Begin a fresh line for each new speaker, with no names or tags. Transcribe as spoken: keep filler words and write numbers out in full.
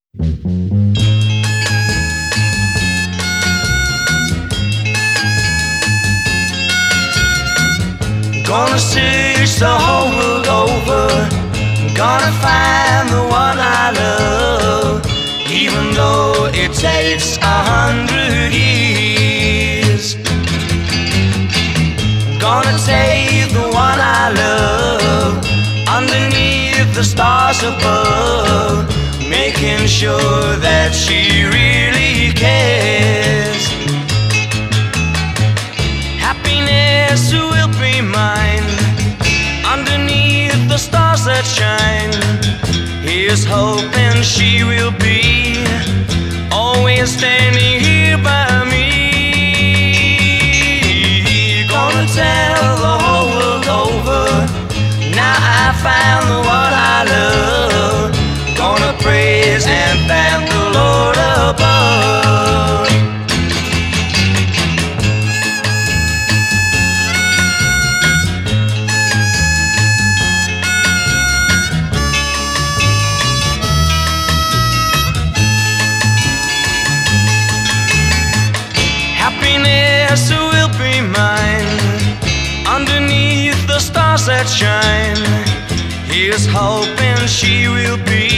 Gonna search the whole world over, gonna find the one I love, even though it takes a hundred years. Gonna take the one I love underneath the stars above, making sure that she really cares. Happiness will be mine underneath the stars that shine. Here's hoping she will be always standing here by me. Gonna tell the whole world over, now I found the one I love. Gonna praise and thank the Lord above. Happiness will be mine underneath the stars that shine. Here's hoping she will be